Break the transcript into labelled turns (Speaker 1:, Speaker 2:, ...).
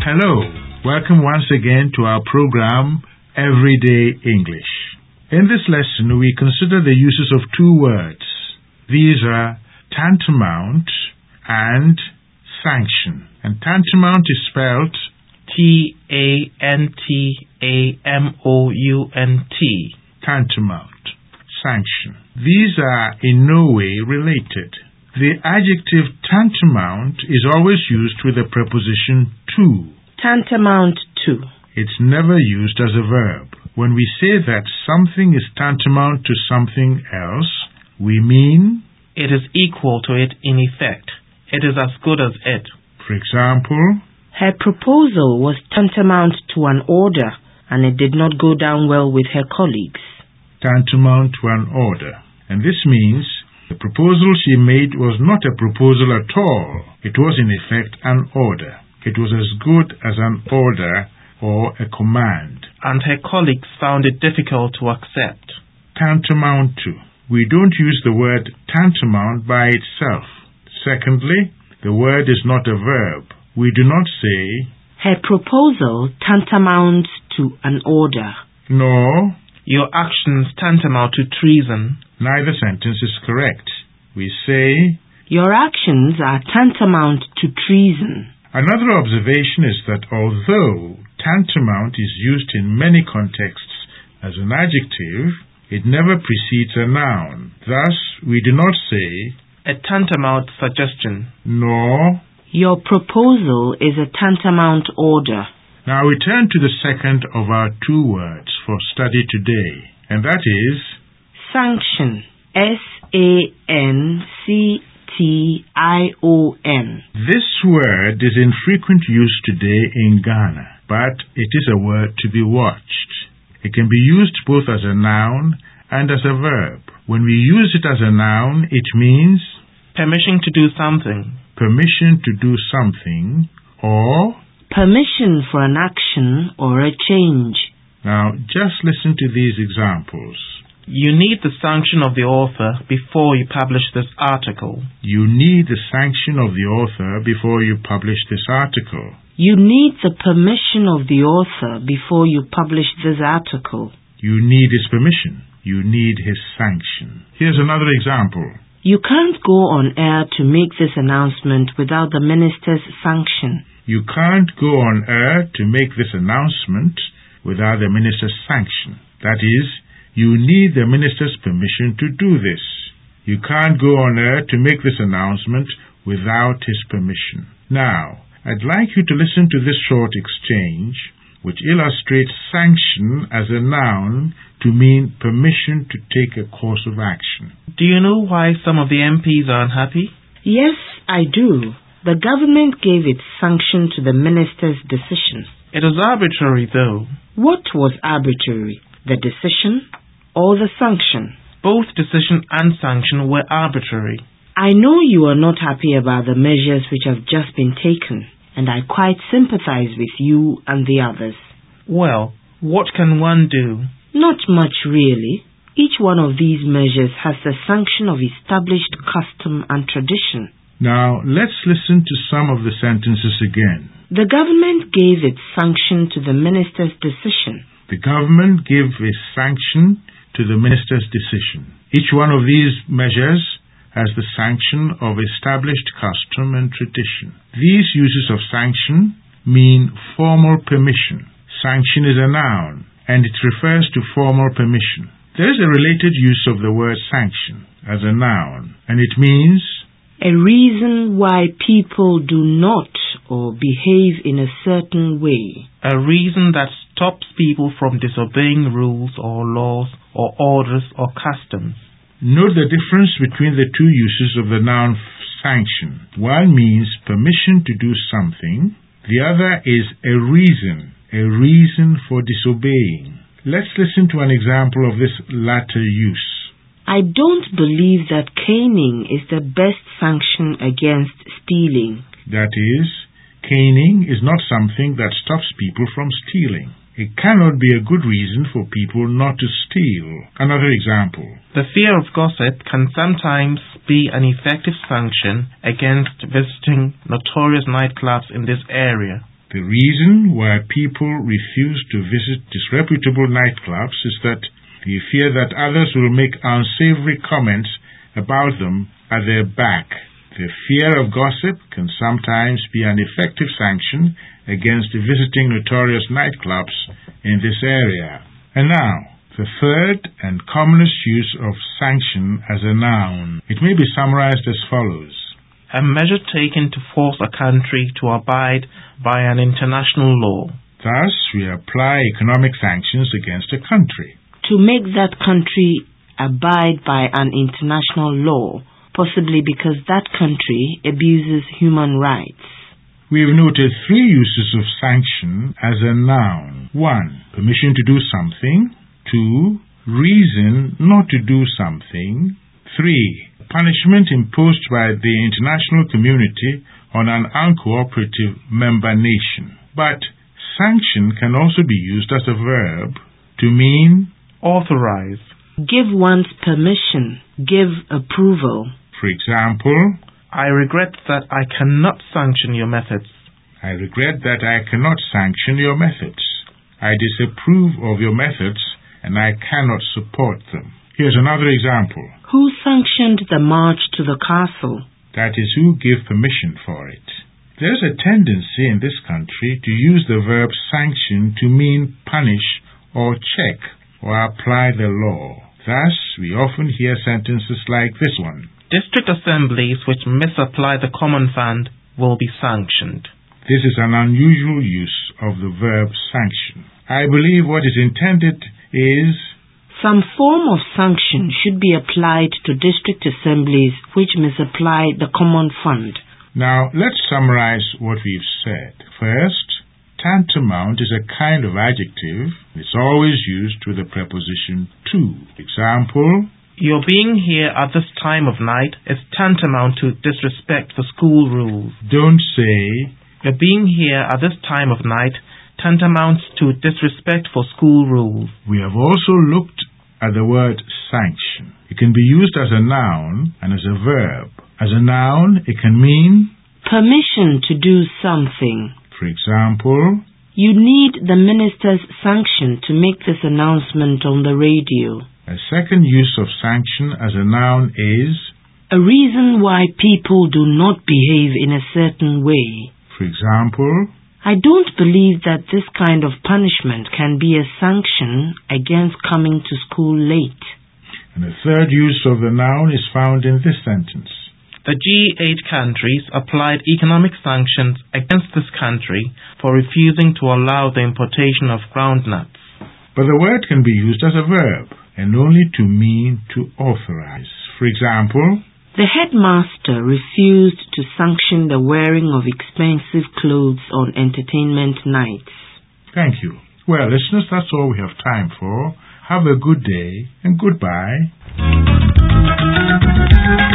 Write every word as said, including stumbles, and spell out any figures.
Speaker 1: Hello, welcome once again to our program, Everyday English. In this lesson, we consider the uses of two words. These are tantamount and sanction. And tantamount is spelled
Speaker 2: T A N T A M O U N T.
Speaker 1: Tantamount, sanction. These are in no way related. The adjective tantamount is always used with the preposition to.
Speaker 3: Tantamount to.
Speaker 1: It's never used as a verb. When we say that something is tantamount to something else, we mean
Speaker 2: It is equal to it in effect. It is as good as it.
Speaker 1: For example,
Speaker 3: her proposal was tantamount to an order, and it did not go down well with her colleagues.
Speaker 1: Tantamount to an order. And this means the proposal she made was not a proposal at all. It was in effect an order. It was as good as an order or a command.
Speaker 2: And her colleagues found it difficult to accept.
Speaker 1: Tantamount to. We don't use the word tantamount by itself. Secondly, the word is not a verb. We do not say,
Speaker 3: her proposal tantamounts to an order.
Speaker 1: nor,
Speaker 2: Your actions tantamount to treason.
Speaker 1: neither sentence is correct. We say,
Speaker 3: your actions are tantamount to treason.
Speaker 1: another observation is that although tantamount is used in many contexts as an adjective, it never precedes a noun. Thus, we do not say,
Speaker 2: A tantamount suggestion.
Speaker 1: nor.
Speaker 3: Your proposal is a tantamount order.
Speaker 1: Now we turn to the second of our two words for study today, and that is
Speaker 3: Sanction. S A N C T I O N.
Speaker 1: This word is in frequent use today in Ghana, but it is a word to be watched. It can be used both as a noun and as a verb. When we use it as a noun, it means
Speaker 2: Permission to do something.
Speaker 1: permission to do something, or...
Speaker 3: Permission for an action or a change.
Speaker 1: Now, just listen to these examples.
Speaker 2: You need the sanction of the author before you publish this article.
Speaker 1: You need the sanction of the author before you publish this article.
Speaker 3: You need the permission of the author before you publish this article.
Speaker 1: You need his permission. You need his sanction. Here's another example.
Speaker 3: You can't go on air to make this announcement without the minister's sanction.
Speaker 1: You can't go on air to make this announcement without the minister's sanction. That is, you need the minister's permission to do this. You can't go on air to make this announcement without his permission. Now, I'd like you to listen to this short exchange, which illustrates sanction as a noun to mean permission to take a course of action.
Speaker 2: Do you know why some of the M Ps are unhappy?
Speaker 3: Yes, I do. The government gave its sanction to the minister's decision.
Speaker 2: It was arbitrary, though.
Speaker 3: What was arbitrary? The decision or the sanction?
Speaker 2: Both decision and sanction were arbitrary.
Speaker 3: I know you are not happy about the measures which have just been taken, and I quite sympathize with you and the others.
Speaker 2: Well, what can one do?
Speaker 3: Not much, really. Each one of these measures has the sanction of established custom and tradition.
Speaker 1: Now, let's listen to some of the sentences again.
Speaker 3: The government gave its sanction to the minister's decision.
Speaker 1: The government gave its sanction to the minister's decision. Each one of these measures has the sanction of established custom and tradition. These uses of sanction mean formal permission. Sanction is a noun, and it refers to formal permission. There is a related use of the word sanction as a noun, and it means
Speaker 3: a reason why people do not or behave in a certain way.
Speaker 2: A reason that stops people from disobeying rules or laws or orders or customs.
Speaker 1: Note the difference between the two uses of the noun sanction. One means permission to do something. The other is a reason, a reason for disobeying. Let's listen to an example of this latter use.
Speaker 3: I don't believe that caning is the best sanction against stealing.
Speaker 1: That is, caning is not something that stops people from stealing. It cannot be a good reason for people not to steal. Another example.
Speaker 2: The fear of gossip can sometimes be an effective sanction against visiting notorious nightclubs in this area.
Speaker 1: The reason why people refuse to visit disreputable nightclubs is that they fear that others will make unsavory comments about them at their back. The fear of gossip can sometimes be an effective sanction against visiting notorious nightclubs in this area. And now, the third and commonest use of sanction as a noun. It may be summarized as follows.
Speaker 2: A measure taken to force a country to abide by an international law.
Speaker 1: Thus, we apply economic sanctions against a country.
Speaker 3: To make that country abide by an international law, possibly because that country abuses human rights.
Speaker 1: We've noted three uses of sanction as a noun. One, permission to do something. Two, reason not to do something. Three, punishment imposed by the international community on an uncooperative member nation. But sanction can also be used as a verb to mean
Speaker 2: authorize,
Speaker 3: give one's permission, give approval.
Speaker 1: For example,
Speaker 2: I regret that I cannot sanction your methods.
Speaker 1: I regret that I cannot sanction your methods. I disapprove of your methods and I cannot support them. Here's another example.
Speaker 3: Who sanctioned the march to the castle?
Speaker 1: That is, who gave permission for it. There's a tendency in this country to use the verb sanction to mean punish or check or apply the law. Thus, we often hear sentences like this one.
Speaker 2: District assemblies which misapply the common fund will be sanctioned.
Speaker 1: This is an unusual use of the verb sanction. I believe what is intended is
Speaker 3: some form of sanction should be applied to district assemblies which misapply the common fund.
Speaker 1: Now, let's summarize what we've said. First, tantamount is a kind of adjective. It's always used with the preposition to. Example,
Speaker 2: your being here at this time of night is tantamount to disrespect for school rules.
Speaker 1: Don't say,
Speaker 2: your being here at this time of night tantamounts to disrespect for school rules.
Speaker 1: We have also looked at the word sanction. It can be used as a noun and as a verb. As a noun, it can mean
Speaker 3: permission to do something.
Speaker 1: For example,
Speaker 3: you need the minister's sanction to make this announcement on the radio.
Speaker 1: A second use of sanction as a noun is
Speaker 3: a reason why people do not behave in a certain way.
Speaker 1: For example,
Speaker 3: I don't believe that this kind of punishment can be a sanction against coming to school late.
Speaker 1: And the third use of the noun is found in this sentence.
Speaker 2: The G eight countries applied economic sanctions against this country for refusing to allow the importation of groundnuts.
Speaker 1: But the word can be used as a verb and only to mean to authorize. For example,
Speaker 3: the headmaster refused to sanction the wearing of expensive clothes on entertainment nights.
Speaker 1: Thank you. Well, listeners, that's all we have time for. Have a good day and goodbye.